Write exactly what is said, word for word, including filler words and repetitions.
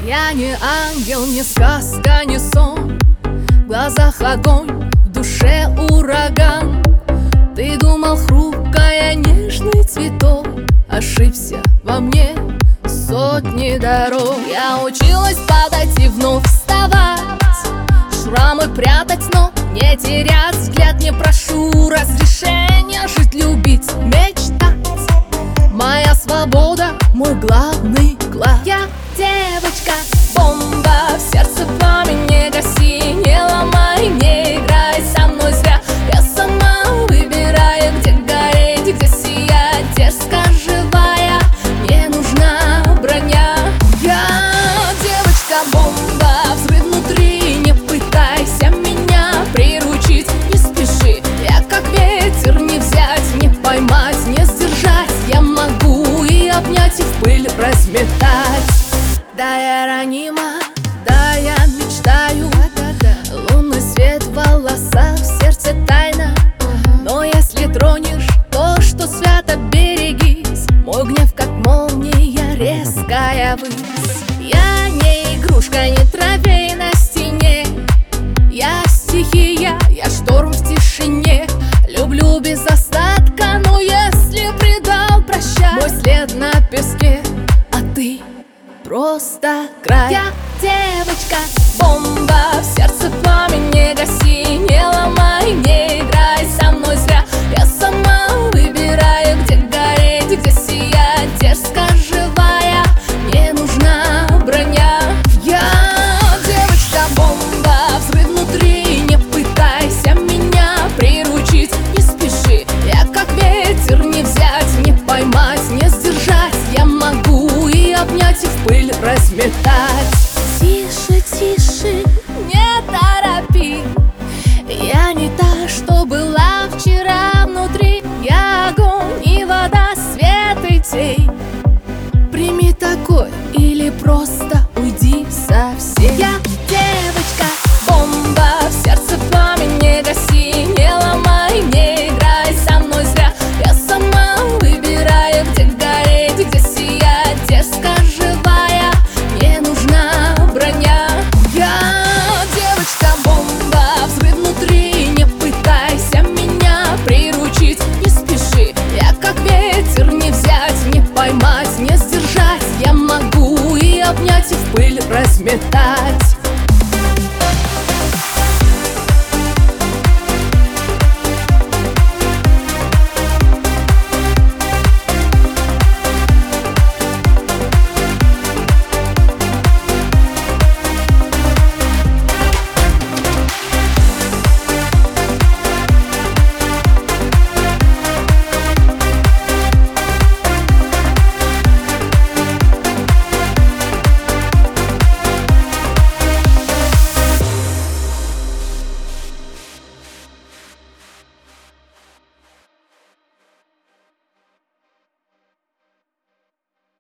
Я не ангел, не сказка, не сон. В глазах огонь, в душе ураган. Ты думал, хрупкая, нежный цветок. Ошибся во мне сотни дорог. Я училась падать и вновь вставать, шрамы прятать, но не терять взгляд. Не прошу разрешения жить, любить, мечтать. Моя свобода, мой главный клад. Я девочка, бомба, в сердце пламя, не гаси, не ломай, не играй со мной зря. Я сама выбираю, где гореть, где сиять, дерзко живая, не нужна броня. Я девочка, бомба, взрыв внутри, не пытайся меня приручить. Не спеши, я как ветер, не взять, не поймать, не сдержать. Я могу и обнять, и в пыль разметать. Да, я ранима, да, я мечтаю. Лунный свет в волосах, в сердце тайна. Но если тронешь то, что свято, берегись. Мой гнев, как молния, резкая высь. Я не игрушка, не трофей на стене. Я стихия, я шторм в тишине. Люблю без остатка, но если предал, прощай. Мой след на песке, а ты просто край. Я девочка, бомба, в сердце пламя, не гаси, не ломай, не играй со мной зря. Я сама выбираю, где гореть, где сиять, дерзко живая, не нужна броня. Я девочка, бомба, взрыв внутри, не пытайся меня приручить. Не спеши, я как ветер, не взять, не поймать, не сдержать. Я могу и обнять, и в пыль разметать. Тише, тише, не торопи. Я не та, что была вчера внутри. Я огонь и вода, свет и тень. Прими такой или просто уйди совсем. Я девочка, бомба, в сердце пламя, не гаси, не ломай, не играй со мной зря. Я сама выбираю, где гореть, где сиять, дерзко живая, не нужна броня. Я девочка, бомба, взрыв внутри, не пытайся меня приручить. Не спеши, я как ветер, не взять, не поймать, не сдержать. Я могу и обнять, и в пыль разметать.